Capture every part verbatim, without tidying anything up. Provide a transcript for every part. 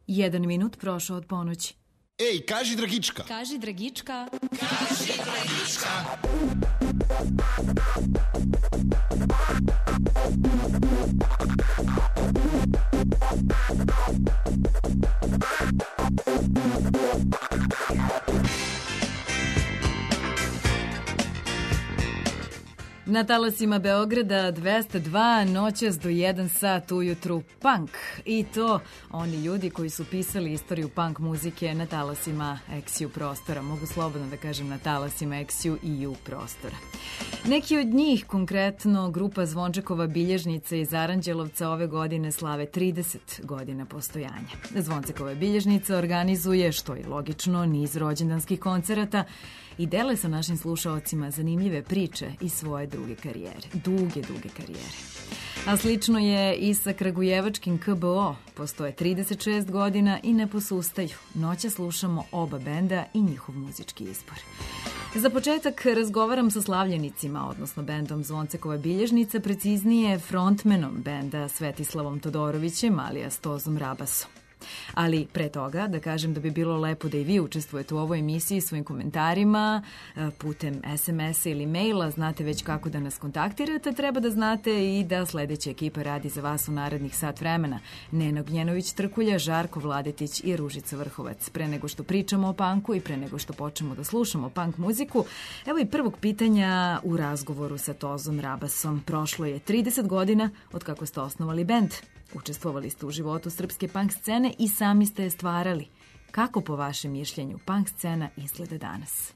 Jedan minut prošao od ponoći. Ej, kaži Dragička. Kaži Dragička. Kaži Dragička. Na talasima Beograda dvesta dva noćas do jedan sat ujutru punk. I to oni ljudi koji su pisali istoriju punk muzike na talasima X U prostora. Mogu slobodno da kažem na talasima X U i U prostora. Neki od njih, konkretno grupa Zvončekova bilježnica iz Aranđelovca, ove godine slave trideset godina postojanja. Zvončekova bilježnica organizuje, što je logično, niz rođendanskih koncerata i dele sa našim slušaocima zanimljive priče iz svoje druge karijere. Duge, duge karijere. A slično je i sa kragujevačkim K B O. Postoje trideset šest godina i ne posustaju. Noća slušamo oba benda i njihov muzički izbor. Za početak razgovaram sa slavljenicima, odnosno bendom Zvončekova bilježnica, preciznije frontmenom benda Svetislavom Todorovićem, alijas Tozom Rabasom. Ali pre toga da kažem da bi bilo lepo da i vi učestvujete u ovoj emisiji svojim komentarima putem es em es ili maila. Znate već kako da nas kontaktirate. Treba da znate i da sledeća ekipa radi za vas u narednih sat vremena. Nena Gnjenović-Trkulja, Žarko Vladetić i Ružica Vrhovac. Pre nego što pričamo o punku i pre nego što počnemo da slušamo punk muziku, evo i prvog pitanja u razgovoru sa Tozom Rabasom. Prošlo je trideset godina od kako ste osnovali bend. Učestvovali ste u životu srpske punk scene i sami ste je stvarali. Kako po vašem mišljenju punk scena izgleda danas?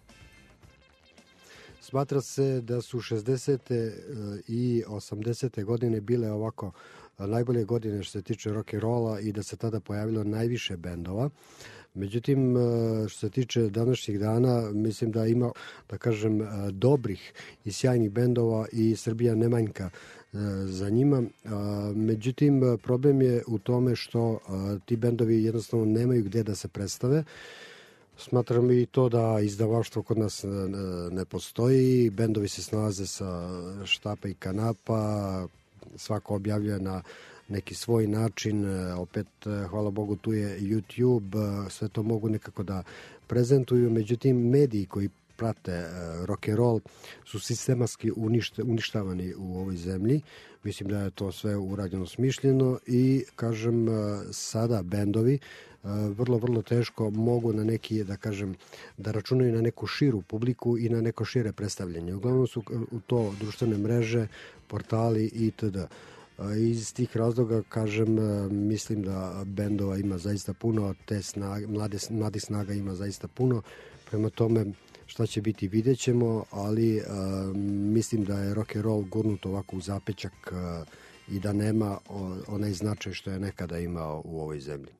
Smatra se da su šezdesete i osamdesete godine bile ovako najbolje godine što se tiče rock'n'rolla i da se tada pojavilo najviše bendova. Međutim, što se tiče današnjih dana, mislim da ima, da kažem, dobrih i sjajnih bendova i Srbija ne manjka za njima. Međutim, problem je u tome što ti bendovi jednostavno nemaju gde da se predstave. Smatram i to da izdavaštvo kod nas ne postoji. Bendovi se snalaze sa štapa i kanapa, svako objavljuje na neki svoj način, opet hvala Bogu tu je YouTube, sve to mogu nekako da prezentuju, međutim mediji koji prate rock'n'roll su sistematski unište, uništavani u ovoj zemlji. Mislim da je to sve urađeno smišljeno i kažem sada bendovi vrlo, vrlo teško mogu na neki, da kažem, da računaju na neku širu publiku i na neko šire predstavljanje. Uglavnom su u to društvene mreže, portali itd. Iz tih razloga, kažem, mislim da bendova ima zaista puno, te snage, mlade, mlade snaga ima zaista puno. Prema tome, šta će biti, vidjet ćemo, ali uh, mislim da je rock'n'roll gurnut ovako u zapećak uh, i da nema o, onaj značaj što je nekada imao u ovoj zemlji.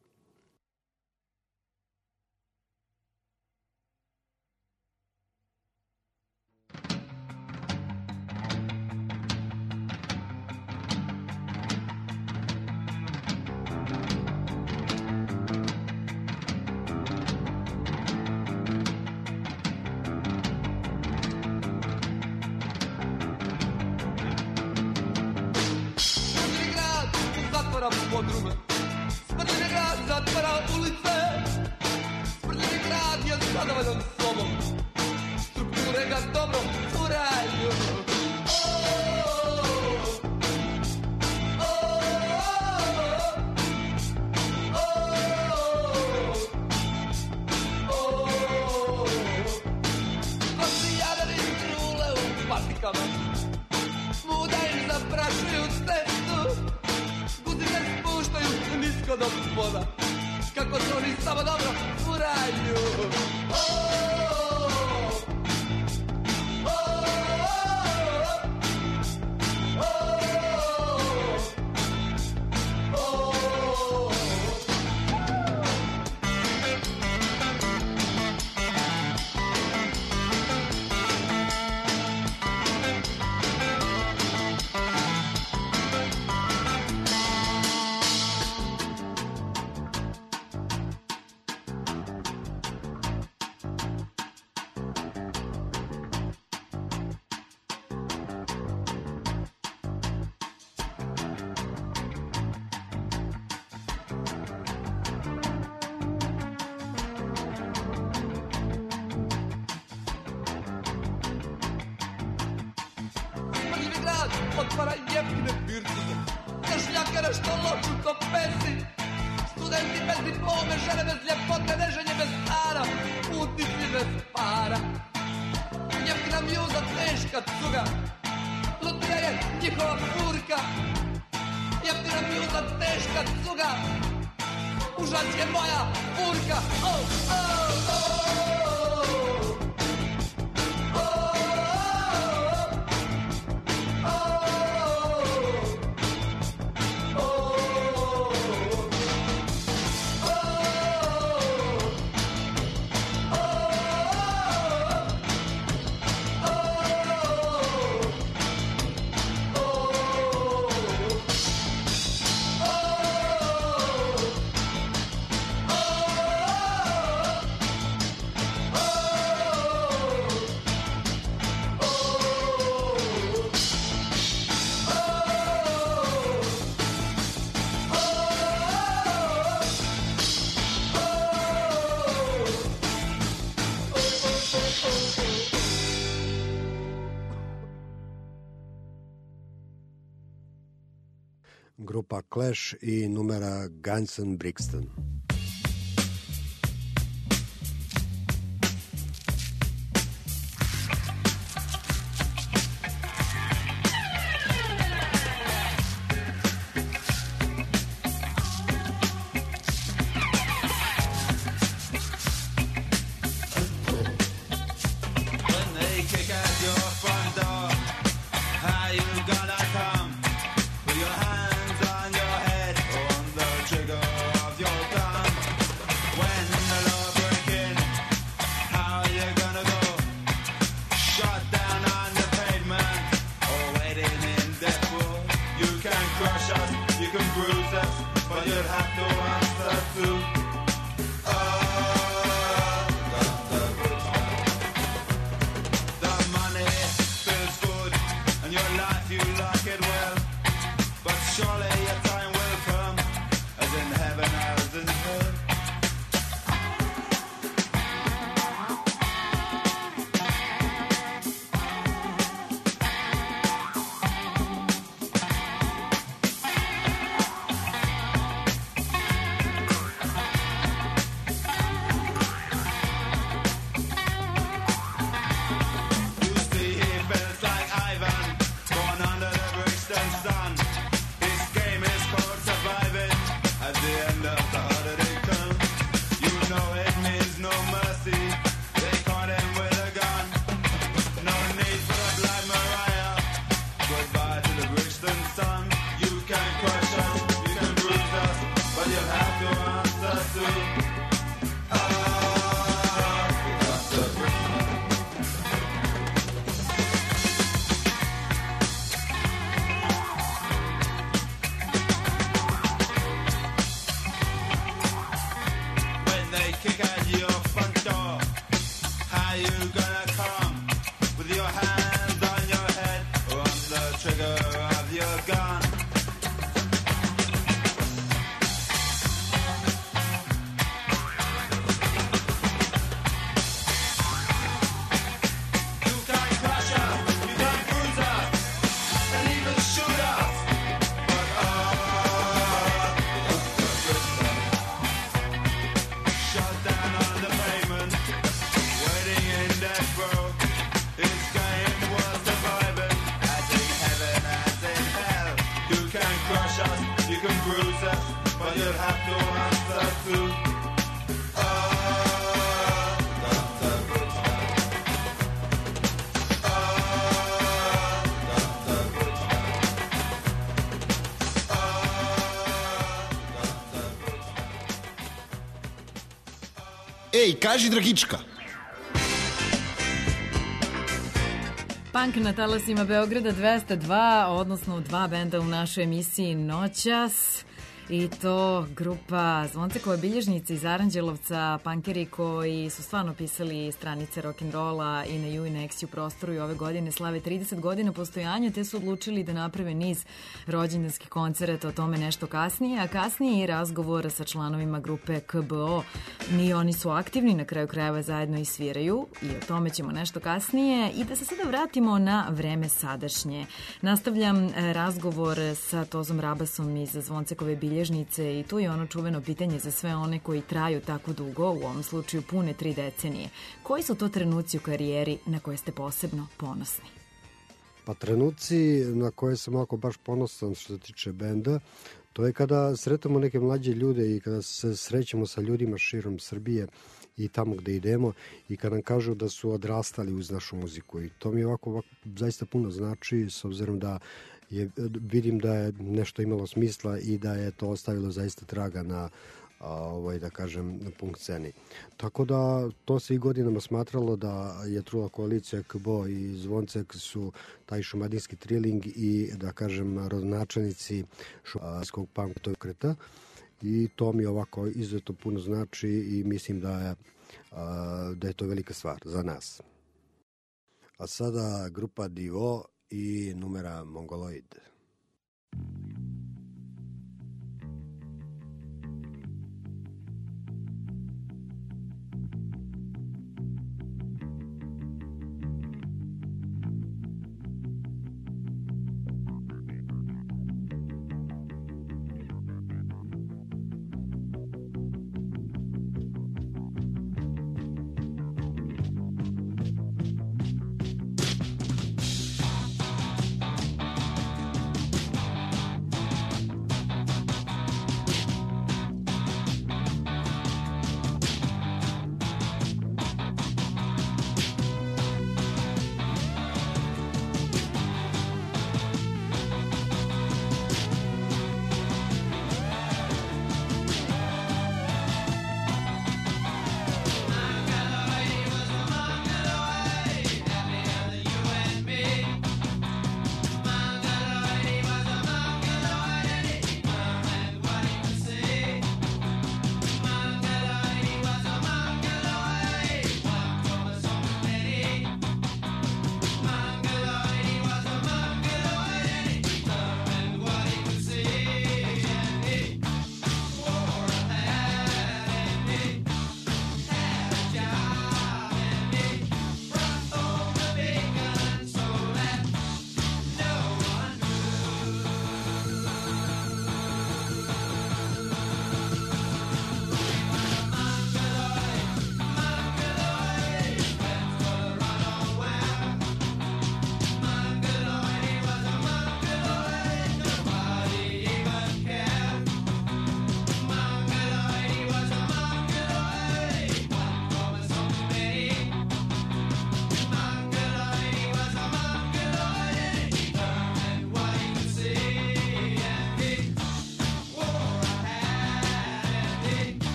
Podrume. Smrljeni grad zatvara ulice, smrljeni grad je zadovoljan sobom, strukture ga dobro uraju. Kosijadari trule u patikama, svuda im zaprašuju cestu, nisko do spoda, kako se oni samo dobro furaju. prljivi grad otvara jeftine virtuze. Za šljakere što loču ko pesi, studenti bez diplome, žene bez ljepote, neženje bez para, putnici bez para. Jeftina mjuza, teška cuga, lutrija je njihova furka. Jeftina mjuza, teška cuga, užas je moja furka. Oh, oh, oh. Grupa Clash i numera Guns and Brixton. Ej, kaži Dragička. Punk na talasima Beograda dvesta dva, odnosno dva benda u našoj emisiji noćas. I to grupa Zvoncekove bilježnice iz Aranđelovca, punkeri koji su stvarno pisali stranice rock'n'rolla i na ju i na X-u prostoru i ove godine slave trideset godina postojanja, te su odlučili da naprave niz rođendanskih koncerata, o tome nešto kasnije, a kasnije i razgovor sa članovima grupe K B O. Ni oni su aktivni, na kraju krajeva zajedno i sviraju i o tome ćemo nešto kasnije. I da se sada vratimo na vreme sadašnje. Nastavljam razgovor sa Tozom Rabasom iz Zvoncekove bilježnice i tu je ono čuveno pitanje za sve one koji traju tako dugo, u ovom slučaju pune tri decenije. Koji su to trenuci u karijeri na koje ste posebno ponosni? Pa trenuci na koje sam ovako baš ponosan što se tiče benda, to je kada sretamo neke mlađe ljude i kada se srećemo sa ljudima širom Srbije i tamo gde idemo i kada nam kažu da su odrastali uz našu muziku. I to mi ovako, ovako zaista puno znači, s obzirom da je, vidim da je nešto imalo smisla i da je to ostavilo zaista traga na a, ovaj, da kažem, na punk sceni. Tako da to se i godinama smatralo da je Trula koalicija K B O i Zvoncek su taj šumadinski triling i, da kažem, rodonačelnici šumadinskog punk pokreta. I to mi ovako izuzetno puno znači i mislim da je, a, da je to velika stvar za nas. A sada grupa Divo i numera Mongoloid.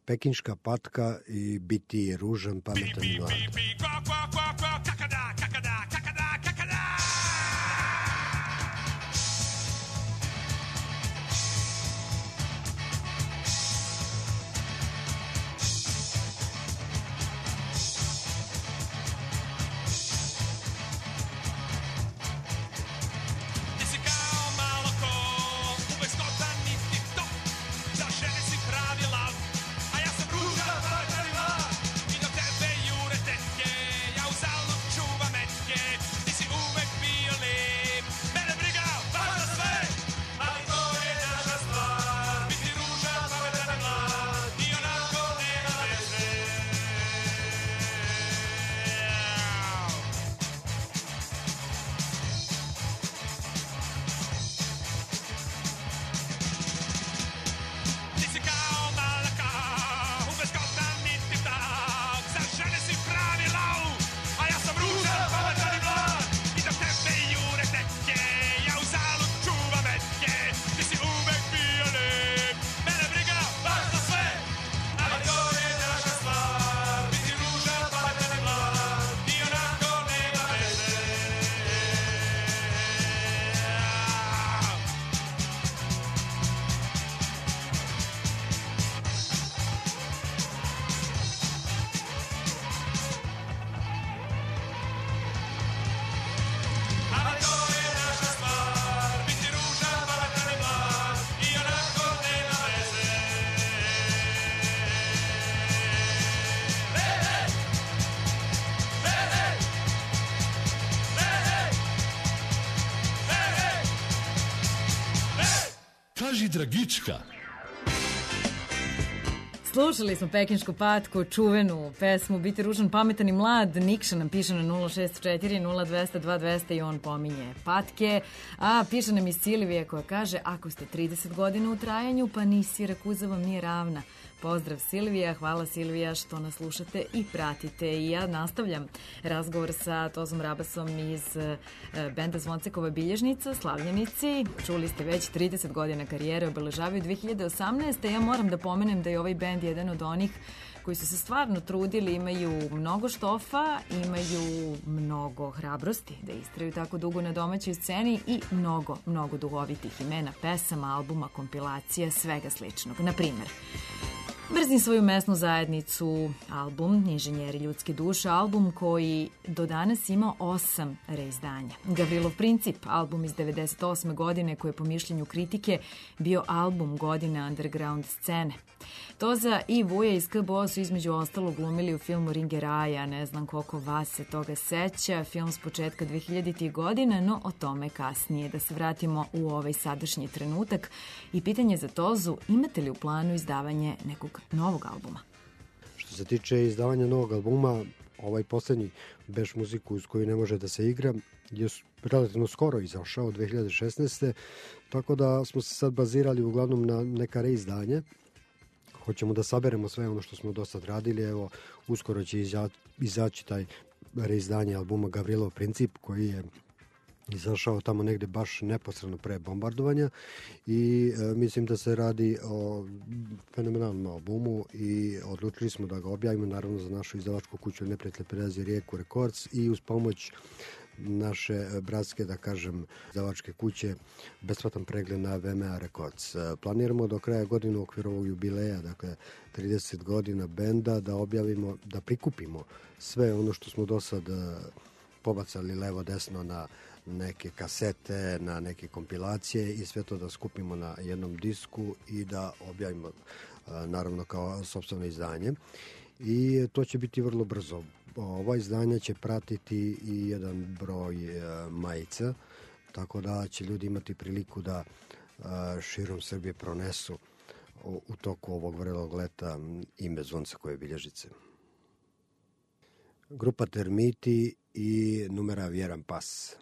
Pekinška patka i biti ružan, pametan i mlad. Kaži Dragička. Slušali smo Pekinšku patku, čuvenu pesmu Biti ružan, pametan i mlad. Nikša nam piše na nula šest četiri nula dva zero dva dva zero zero i on pominje patke. A piše nam iz Silvije koja kaže: ako ste trideset godina u trajanju, pa ni Sirakuza vam nije ravna. Pozdrav Silvija, hvala Silvija što nas slušate i pratite. I ja nastavljam razgovor sa Tozom Rabasom iz e, benda Zvoncekova bilježnica, Slavljenici. Čuli ste već trideset godina karijere, obeležavaju dve hiljade osamnaeste. Ja moram da pomenem da je ovaj bend jedan od onih koji su se stvarno trudili, imaju mnogo štofa, imaju mnogo hrabrosti da istraju tako dugo na domaćoj sceni i mnogo, mnogo duhovitih imena, pesama, albuma, kompilacija, svega sličnog. Na primer, Mrzim svoju mesnu zajednicu, album Inženjeri ljudske duše, album koji do danas ima osam reizdanja. Gavrilov princip, album iz devedeset osme godine koji je po mišljenju kritike bio album godine underground scene. Toza i Vuja iz K B O su između ostalog glumili u filmu Ringeraja, ne znam koliko vas se toga seća, film s početka dve hiljaditih godina, no o tome kasnije. Da se vratimo u ovaj sadašnji trenutak i pitanje za Tozu, imate li u planu izdavanje nekog novog albuma? Što se tiče izdavanja novog albuma, ovaj poslednji Beš muziku uz koju ne može da se igra je relativno skoro izašao, dve hiljade šesnaeste. Tako da smo se sad bazirali uglavnom na neka reizdanje. Hoćemo da saberemo sve ono što smo do sad radili. Evo, uskoro će iza, izaći taj reizdanje albuma Gavrilov princip koji je izašao tamo negde baš neposredno pre bombardovanja i e, mislim da se radi o fenomenalnom albumu i odlučili smo da ga objavimo naravno za našu izdavačku kuću Neprijatelj prelazi rijeku Records i uz pomoć naše bratske, da kažem, izdavačke kuće besplatan pregled na V M A Records. Planiramo do kraja godine u okviru ovog jubileja, dakle trideset godina benda, da objavimo, da prikupimo sve ono što smo do sad pobacali levo desno na neke kasete, na neke kompilacije i sve to da skupimo na jednom disku i da objavimo naravno kao sopstveno izdanje. I to će biti vrlo brzo. Ova izdanja će pratiti i jedan broj majica, tako da će ljudi imati priliku da širom Srbije pronesu u toku ovog vrelog leta ime Zvoncekove bilježnice. Grupa Termiti i numera Vjeran pas.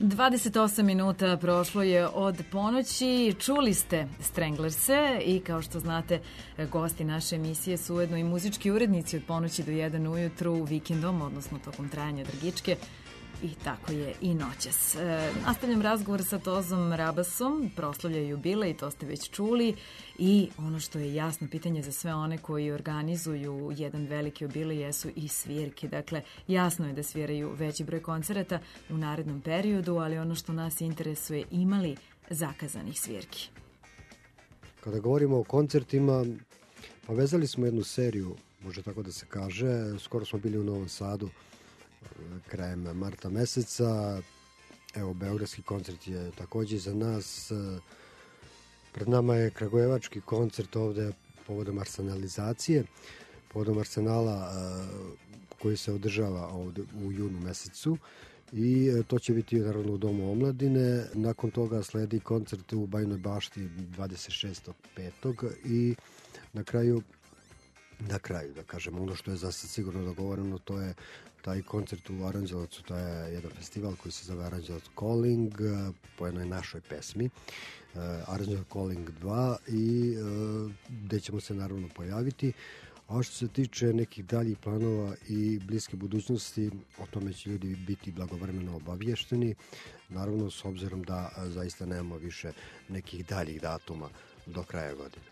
dvadeset osam minuta prošlo je od ponoći. Čuli ste Stranglerse i kao što znate, gosti naše emisije su ujedno i muzički urednici od ponoći do jedan ujutru vikendom, odnosno tokom trajanja Dragičke. I tako je i noćas. E, nastavljam razgovor sa Tozom Rabasom, proslavlja jubilej i to ste već čuli. I ono što je jasno pitanje za sve one koji organizuju jedan veliki jubilej jesu i svirke. Dakle, jasno je da sviraju veći broj koncerata u narednom periodu, ali ono što nas interesuje, imali zakazanih svirki. Kada govorimo o koncertima, pa vezali smo jednu seriju, može tako da se kaže. Skoro smo bili u Novom Sadu krajem marta meseca. Evo, beogradski koncert je takođe za nas. Pred nama je kragujevački koncert ovde povodom arsenalizacije, povodom arsenala koji se održava ovde u junu mesecu i to će biti naravno u Domu omladine. Nakon toga sledi koncert u Bajinoj Bašti dvadeset šestog petog i na kraju na kraju, da kažem, ono što je za sad sigurno dogovoreno, to je taj koncert u Aranđelovcu, to je jedan festival koji se zove Aranđelovac Calling, po jednoj našoj pesmi, Aranđelovac Calling dva, i gde ćemo se naravno pojaviti. A što se tiče nekih daljih planova i bliske budućnosti, o tome će ljudi biti blagovremeno obavješteni, naravno s obzirom da zaista nemamo više nekih daljih datuma do kraja godine.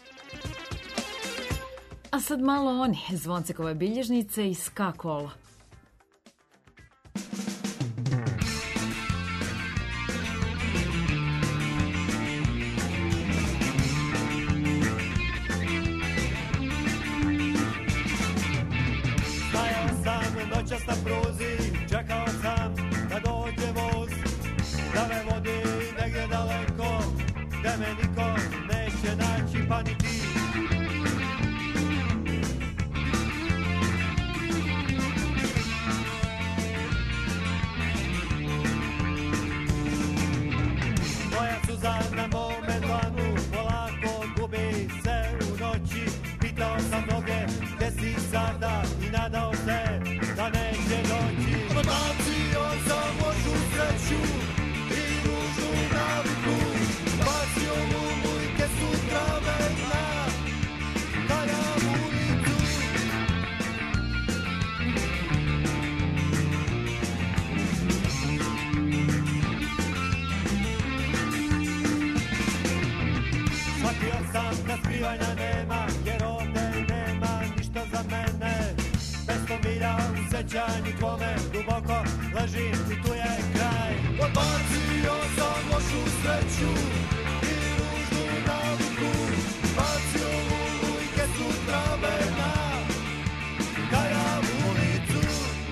A sad malo oni, Zvoncekove bilježnice i ska kola. Stajao sam noćas na pruzi, čekao sam da dođe voz, da me vodi negdje daleko, gde me niko neće naći, pa ni ti. Na mome dlanu polako gubi se u noći. Pitao sam mnoge gde si sada i nadao se da neće doći. Bacio sam lošu sreću i ružnu naviku, bacio lumu i kesu trave na kaljavu ulicu. Shvatio sam da skrivanja nema, jer ovde nema ništa za mene. Pestom milja u sećanju tvome, duboko ležim i tu je kraj. Odbacio sam lošu sreću i ružnu naviku, bacio lumu i kesu trave na kaljavu ulicu.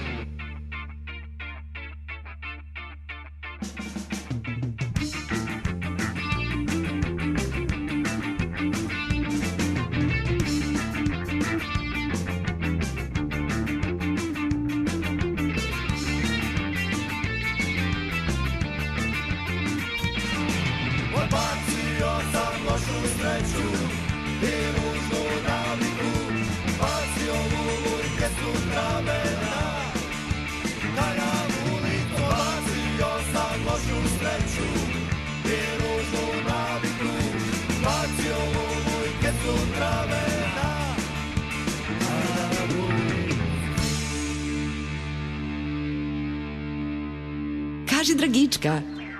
Kaži Dragička.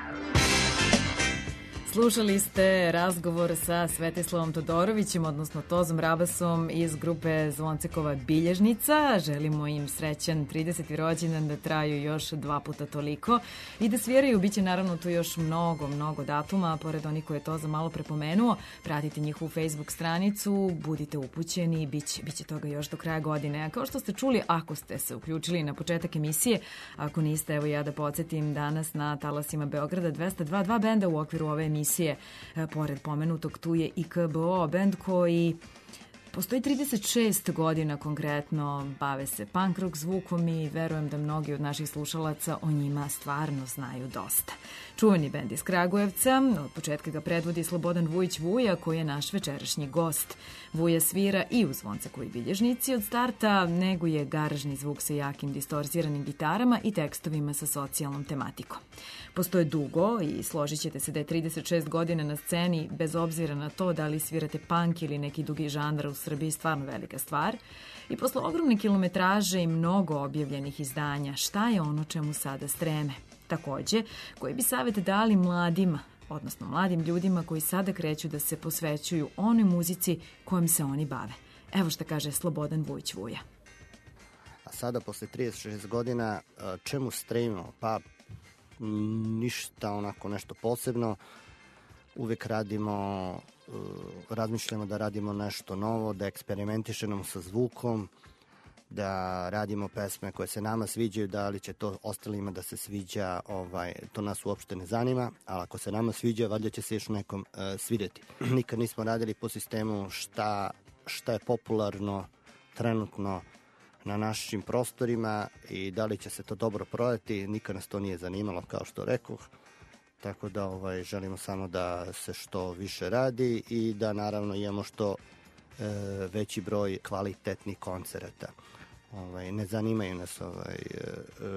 Slušali ste razgovor sa Svetislavom Todorovićem, odnosno Tozom Rabasom iz grupe Zvoncekova bilježnica. Želimo im srećan trideseti rođendan, da traju još dva puta toliko i da sviraju. Biće naravno tu još mnogo, mnogo datuma, pored onih koje je Toza malo prepomenuo. Pratite njihovu Facebook stranicu, budite upućeni, biće, biće toga još do kraja godine. A kao što ste čuli, ako ste se uključili na početak emisije, ako niste, evo ja da podsjetim, danas na talasima Beograda dvesta dva dva benda u okviru ove emisije. Pored pomenutog tu je i K B O, bend koji Postoji trideset šest godina konkretno, bave se punk rock zvukom i verujem da mnogi od naših slušalaca o njima stvarno znaju dosta. Čuveni bend iz Kragujevca, od početka ga predvodi Slobodan Vujić Vuja, koji je naš večerašnji gost. Vuja svira i u zvonceku i bilježnici, od starta neguje garažni zvuk sa jakim distorziranim gitarama i tekstovima sa socijalnom tematikom. Postoje dugo i složit ćete se da je trideset šest godina na sceni, bez obzira na to da li svirate punk ili neki drugi žanr u Srbiji, stvarno velika stvar. I posle ogromne kilometraže i mnogo objavljenih izdanja, šta je ono čemu sada streme? Takođe, koji bi savjet dali mladima, odnosno mladim ljudima koji sada kreću da se posvećuju onoj muzici kojom se oni bave? Evo šta kaže Slobodan Vujić Vuja. A sada, posle trideset šest godina, čemu stremimo? Pa ništa onako nešto posebno. Uvek radimo, razmišljamo da radimo nešto novo, da eksperimentišemo sa zvukom, da radimo pesme koje se nama sviđaju, da li će to ostalima da se sviđa, ovaj, to nas uopšte ne zanima, ali ako se nama sviđa, valjda će se još nekom uh, svideti. Nikad nismo radili po sistemu šta, šta je popularno trenutno na našim prostorima i da li će se to dobro prodati, nikad nas to nije zanimalo, kao što rekoh. Tako da ovaj, želimo samo da se što više radi i da naravno imamo što e, veći broj kvalitetnih koncerata. Ovaj, ne zanimaju nas ovaj, e,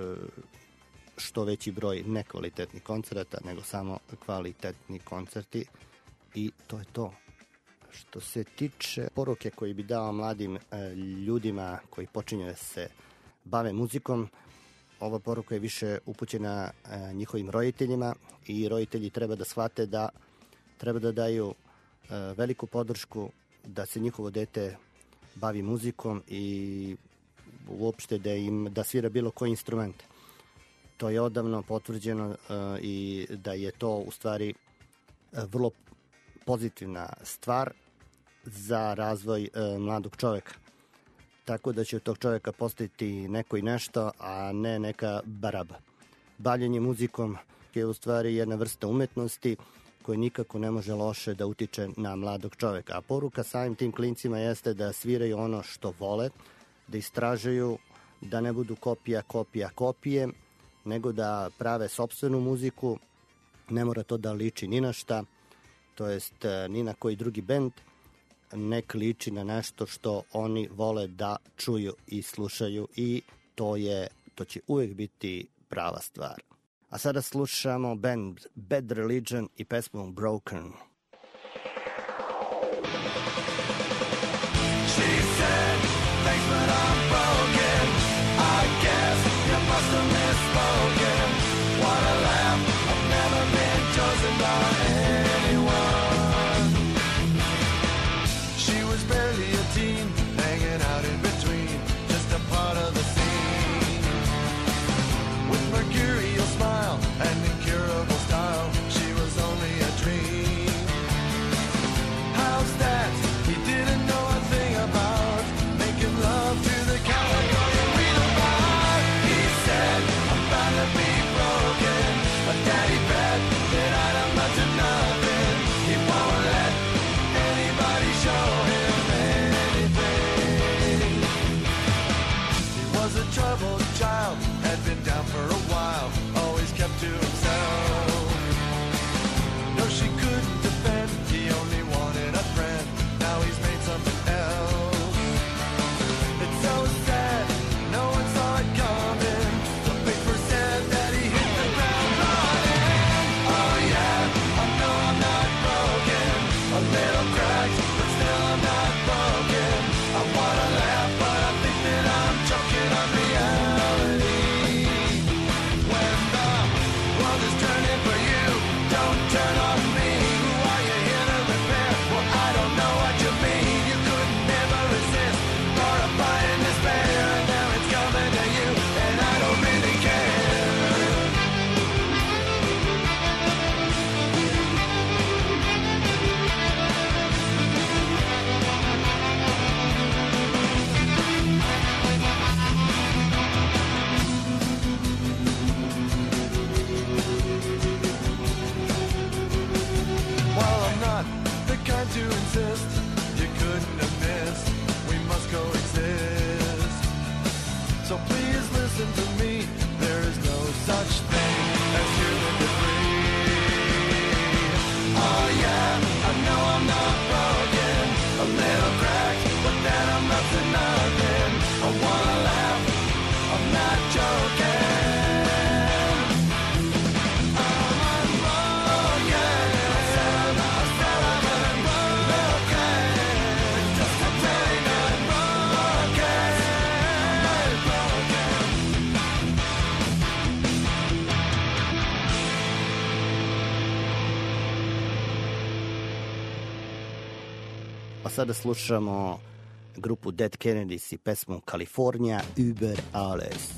što veći broj nekvalitetnih koncerata, nego samo kvalitetni koncerti i to je to. Što se tiče poruke koji bi dao mladim e, ljudima koji počinju da se bave muzikom, ova poruka je više upućena e, njihovim roditeljima i roditelji treba da shvate da treba da daju e, veliku podršku da se njihovo dete bavi muzikom i uopšte da im da svira bilo koji instrument. To je odavno potvrđeno e, i da je to u stvari e, vrlo pozitivna stvar za razvoj e, mladog čoveka. Tako da će od tog čoveka postaviti neko i nešto, a ne neka baraba. Bavljenje muzikom je u stvari jedna vrsta umetnosti koja nikako ne može loše da utiče na mladog čoveka. A poruka samim tim klincima jeste da sviraju ono što vole, da istražuju, da ne budu kopija, kopija, kopije, nego da prave sopstvenu muziku. Ne mora to da liči ni na šta, to jest ni na koji drugi bend, nek liči na nešto što oni vole da čuju i slušaju i to je, to će uvek biti prava stvar. A sada slušamo band Bad Religion i pesmu Broken. She said, thanks but I'm broken. I guess you must have misspoken. What a laugh, I've never been chosen by anyone. She was barely a teen, hanging out in between, just a part of the scene. With mercurial smile and incurable style, she was only a dream. How's that? He didn't know a thing about making love to the California read about. He said, I'm bound to be broken, but daddy bet that I'd amount to nothing. He won't let anybody show him anything. He was a troubled child, had been down for a while, always kept to himself. No, she couldn't defend, he only wanted a friend, now he's made something else. It's so sad, no one saw it coming, the paper said that he hit the ground running. Oh yeah, I know I'm not broken, a little cracked, but still I'm not broken. I wanna laugh, but I think that I'm choking on reality. When the world is turning A sada slušamo grupu Dead Kennedys i pesmu California über alles.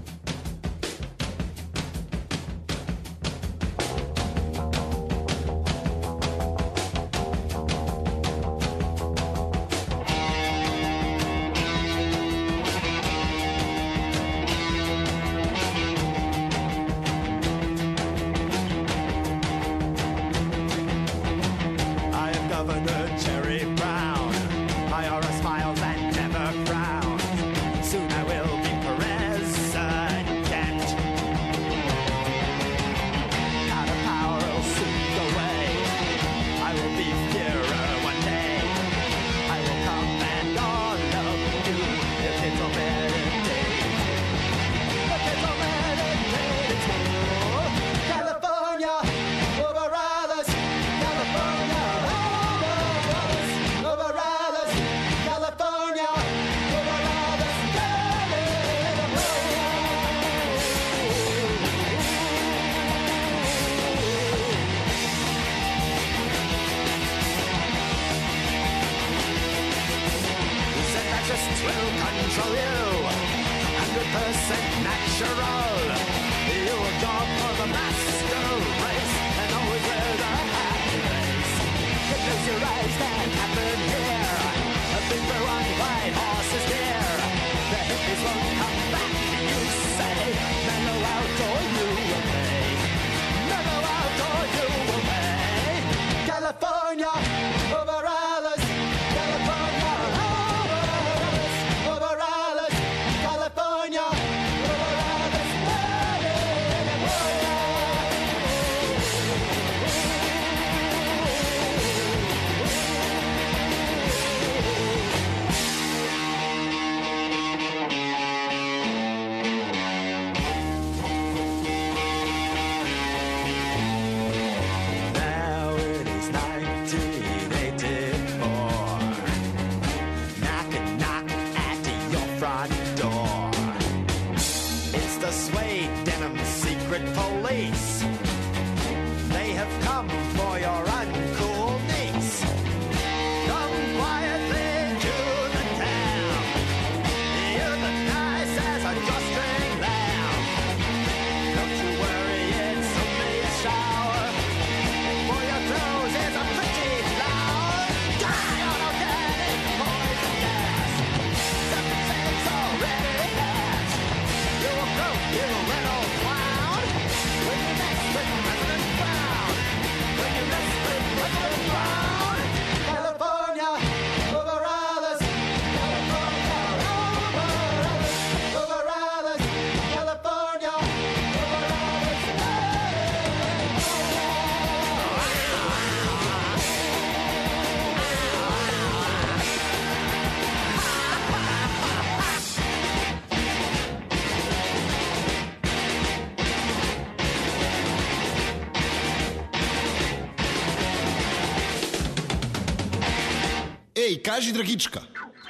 Ej, kaži Dragička.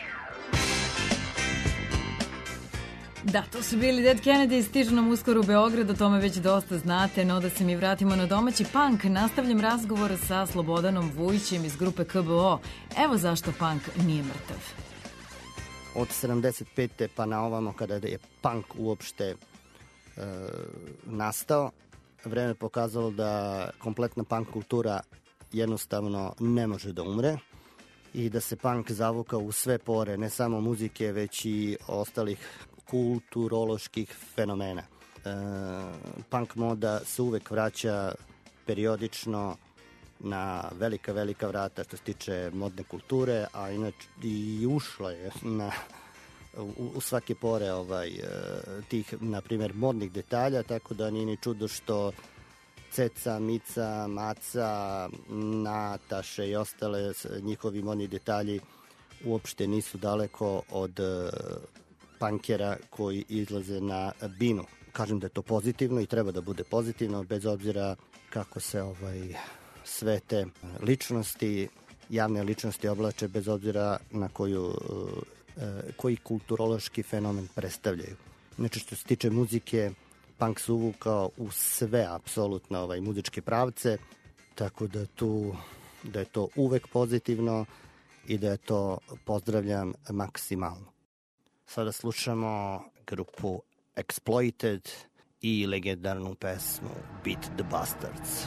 Da, to su bili Dead Kennedy, stižu nam uskoro u Beograd, o tome već dosta znate, no da se mi vratimo na domaći punk. Nastavljam razgovor sa Slobodanom Vujićem iz grupe K B O. Evo zašto punk nije mrtav. Od sedamdeset pete pa na ovamo, kada je punk uopšte e, nastao, vreme pokazalo da kompletna punk kultura jednostavno ne može da umre i da se punk zavuka u sve pore, ne samo muzike, već i ostalih kulturoloških fenomena. E, punk moda se uvek vraća periodično na velika, velika vrata što se tiče modne kulture, a inače i ušla je na, u, u svake pore ovaj, tih, na primjer, modnih detalja, tako da nije ni čudo što Ceca, Mica, Maca, Nataše i ostale njihovi modni detalji uopšte nisu daleko od punkera koji izlaze na binu. Kažem da je to pozitivno i treba da bude pozitivno, bez obzira kako se ovaj, sve te ličnosti, javne ličnosti oblače, bez obzira na koju, koji kulturološki fenomen predstavljaju. Znači, što se tiče muzike, punk se uvukao u sve apsolutno ovaj, muzičke pravce, tako da, tu, da je to uvek pozitivno i da je to pozdravljam maksimalno. Sada slušamo grupu Exploited i legendarnu pesmu Beat the Bastards.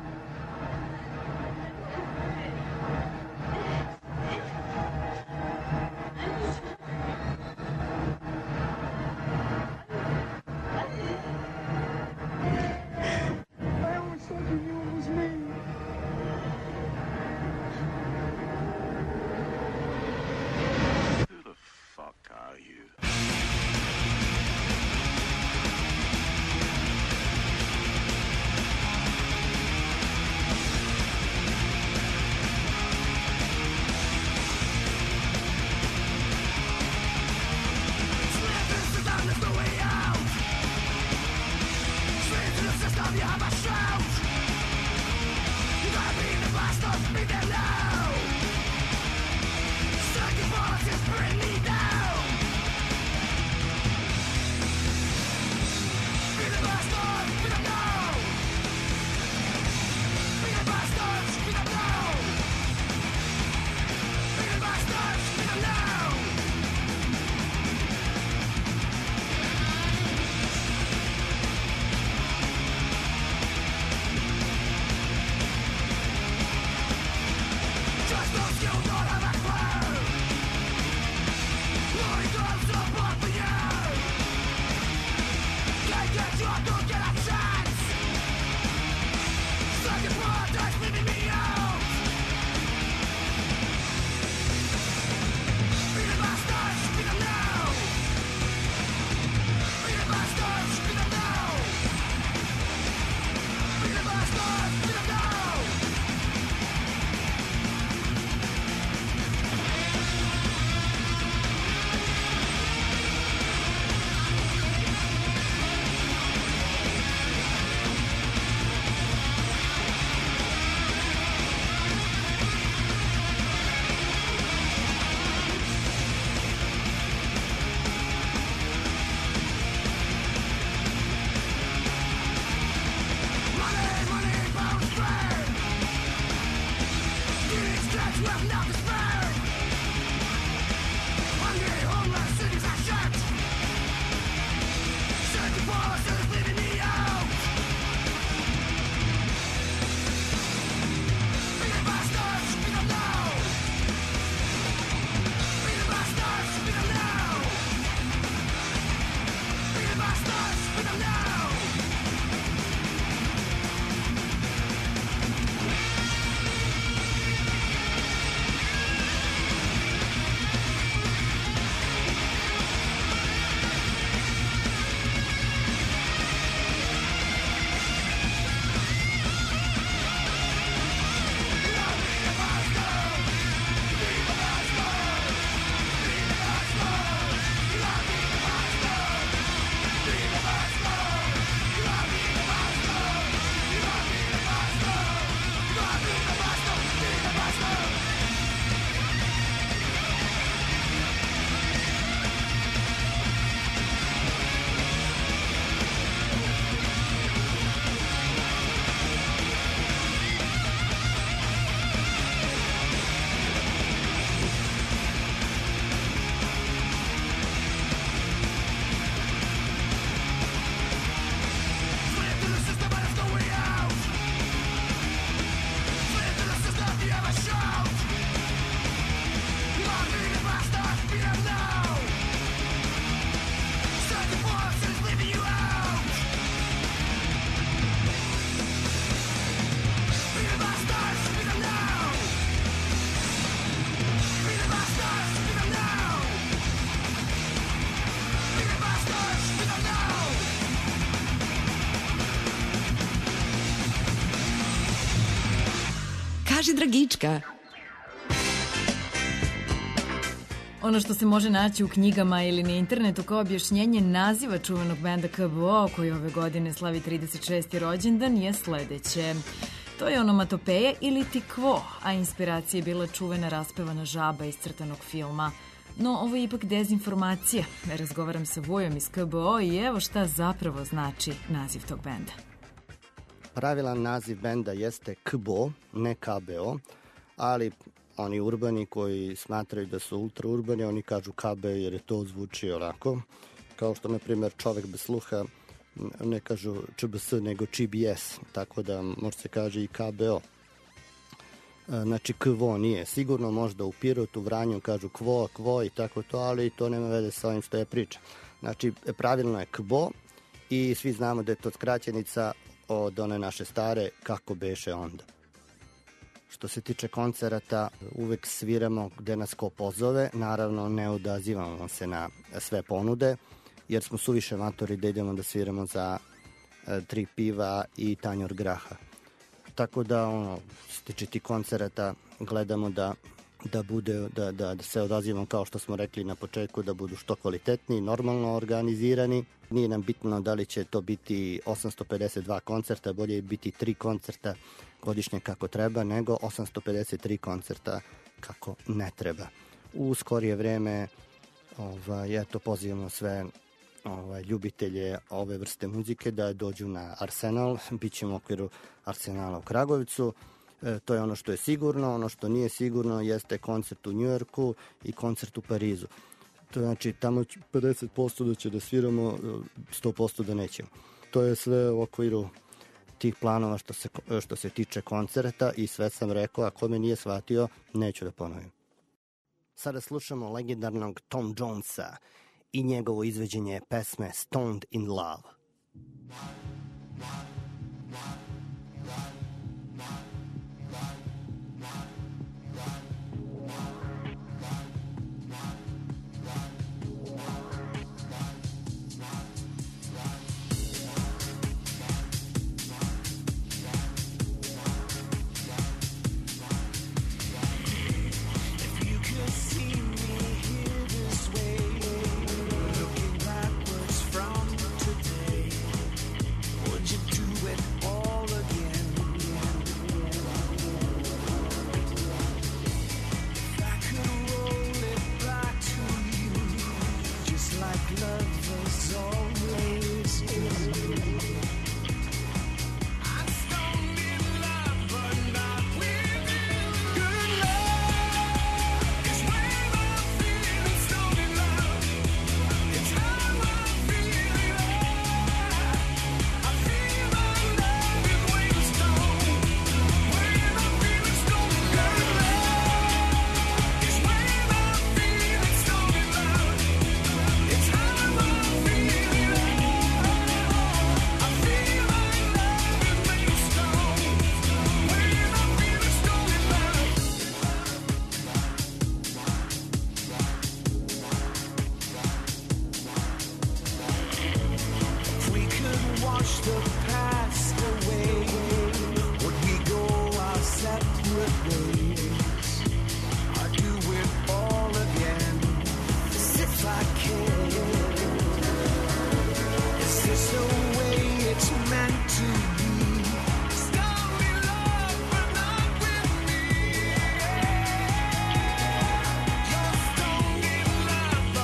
Kaži Dragička. Ono što se može naći u knjigama ili na internetu kao objašnjenje naziva čuvenog benda K B O koji ove godine slavi trideset šesti rođendan je sledeće. To je onomatopeje ili tikvo, a inspiracija je bila čuvena raspevana žaba iz crtanog filma. No, ovo je ipak dezinformacija. Razgovaram sa Vojom iz K B O i evo šta zapravo znači naziv tog benda. Pravilan naziv benda jeste K B O, ne K B O, ali oni urbani koji smatraju da su ultra urbani, oni kažu K B jer je to zvuči onako. Kao što, na primjer, čovek bez sluha ne kažu Č B S nego Č B S, tako da može se kaže i K B O. Znači K V O nije. Sigurno možda u Pirotu, Vranju kažu Kvo, Kvo i tako to, ali to nema veze sa ovim što je priča. Znači pravilno je K B O i svi znamo da je to skraćenica od one naše stare kako beše onda. Što se tiče koncerata, uvek sviramo gde nas ko pozove, naravno ne odazivamo se na sve ponude, jer smo suviše matori da idemo da sviramo za e, tri piva i tanjur graha. Tako da, ono, što se tiče ti koncerata, gledamo da, da, bude, da, da, da se odazivamo, kao što smo rekli na početku, da budu što kvalitetniji, normalno organizirani. Nije nam bitno da li će to biti osamsto pedeset dva koncerta, bolje je biti tri koncerta godišnje kako treba, nego osamsto pedeset tri koncerta kako ne treba. U skorije vreme ovaj, eto, pozivamo sve ovaj, ljubitelje ove vrste muzike da dođu na Arsenal. Bićemo u okviru Arsenala u Kragujevcu. E, to je ono što je sigurno. Ono što nije sigurno jeste koncert u Njujorku i koncert u Parizu. To znači tamo pedeset posto da će da sviramo, sto posto da nećemo. To je sve u okviru tih planova što se, što se tiče koncerta i sve sam rekao, ako me nije shvatio, neću da ponovim. Sada slušamo legendarnog Tom Jonesa i njegovo izveđenje pesme Stoned in Love.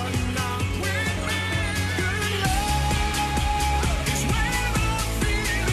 Feeling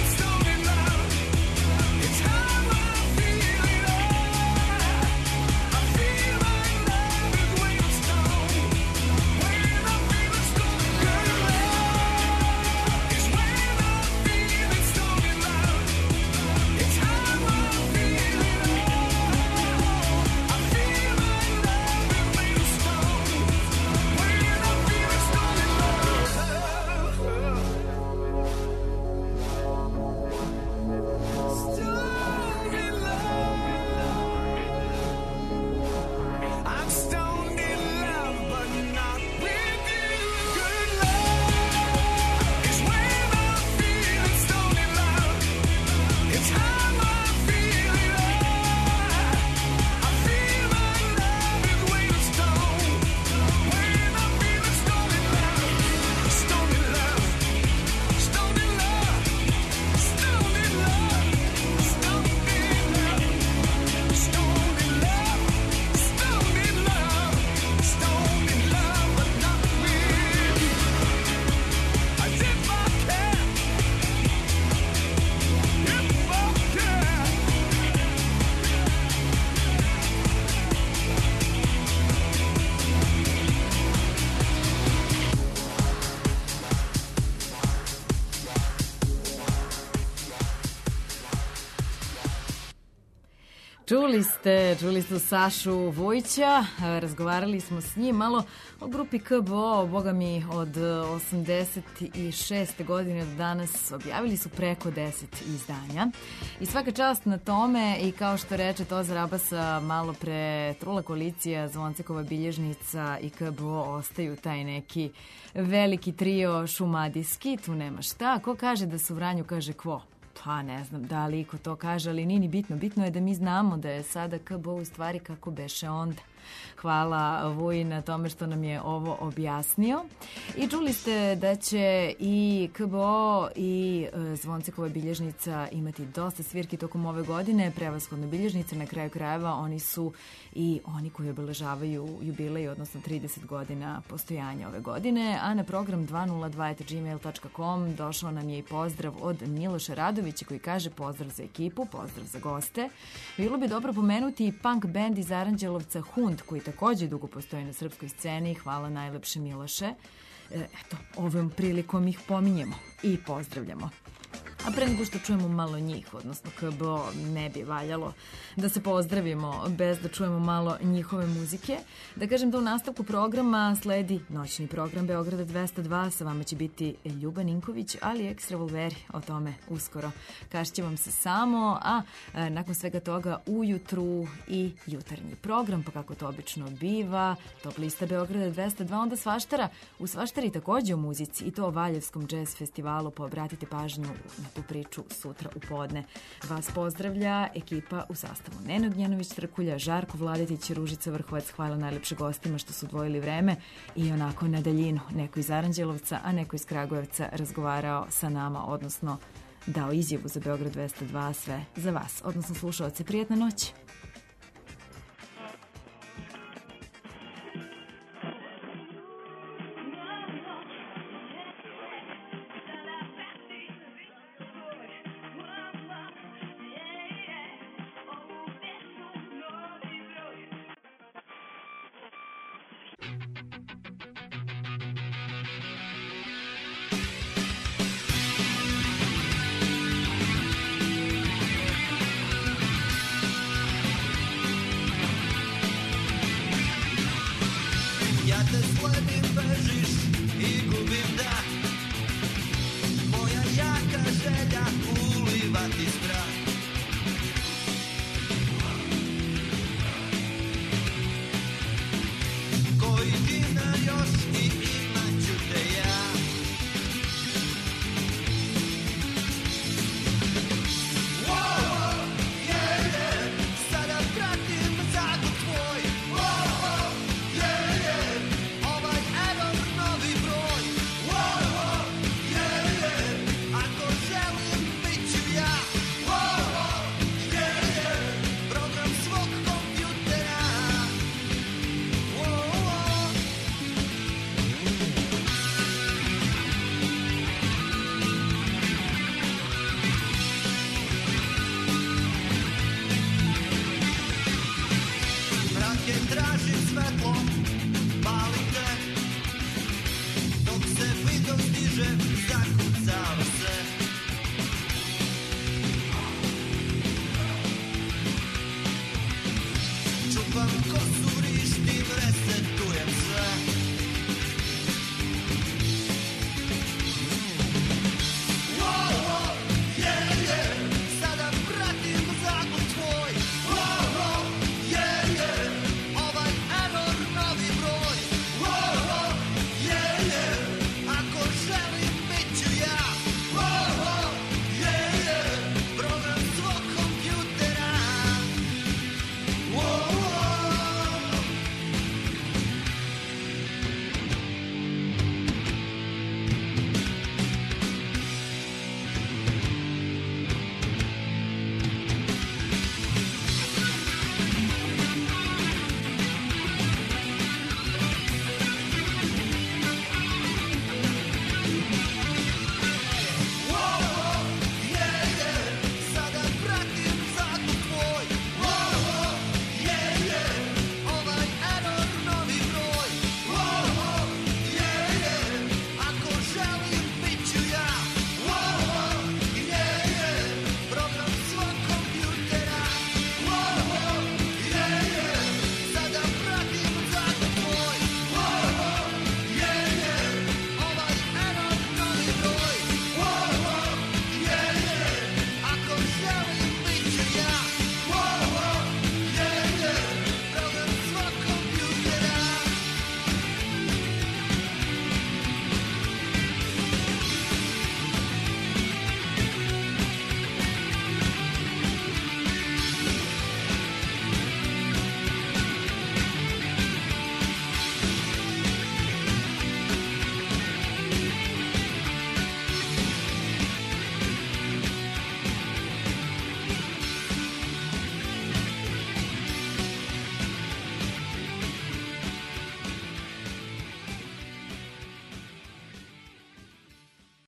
Čuli ste, čuli ste Sašu Vujića, razgovarali smo s njim malo o grupi K B O, boga mi od osamdeset šeste godine do danas objavili su preko deset izdanja i svaka čast na tome i kao što reče Toza Rabasa malo pre, Trula koalicija, Zvoncekova bilježnica i K B O ostaju taj neki veliki trio šumadijski, tu nema šta, ko kaže da su Vranju kaže kvo. Pa ne znam da li ko to kaže, ali nije ni bitno. Bitno je da mi znamo da je sada K B O u stvari kako beše onda. Hvala Vuji na tome što nam je ovo objasnio. I čuli ste da će i K B O i Zvoncekova bilježnica imati dosta svirki tokom ove godine. Prevashodno bilježnice, na kraju krajeva oni su i oni koji obeležavaju jubilej, odnosno trideset godina postojanja ove godine. A na program dva nula dva at gmail dot com došao nam je i pozdrav od Miloša Radovića koji kaže pozdrav za ekipu, pozdrav za goste. Bilo bi dobro pomenuti i punk band iz Aranđelovca Hund koji takođe dugo postoji na srpskoj sceni. Hvala najlepše Miloše. Eto, ovom prilikom ih pominjemo i pozdravljamo. A pre nego što čujemo malo njih, odnosno K B O, ne bi valjalo da se pozdravimo bez da čujemo malo njihove muzike. Da kažem da u nastavku programa sledi noćni program Beograda dvesta dva, sa vama će biti Ljuba Ninković, ali ex revolveri, o tome uskoro. Kašće vam se samo, a nakon svega toga ujutru i jutarnji program, pa kako to obično biva, top lista Beograda dvesta dva, onda svaštara, u svaštari takođe o muzici i to o Valjevskom jazz festivalu, pa obratite pažnju na tu priču sutra u podne. Vas pozdravlja ekipa u sastavu Nena Gnjanović-Trkulja, Žarko Vladetić, Ružica Vrhovac. Hvala najlepše gostima što su odvojili vreme i onako na daljinu. Neko iz Aranđelovca, a neko iz Kragujevca razgovarao sa nama, odnosno dao izjavu za Beograd dvesta dva, sve za vas, odnosno slušaoce. Prijatna noć.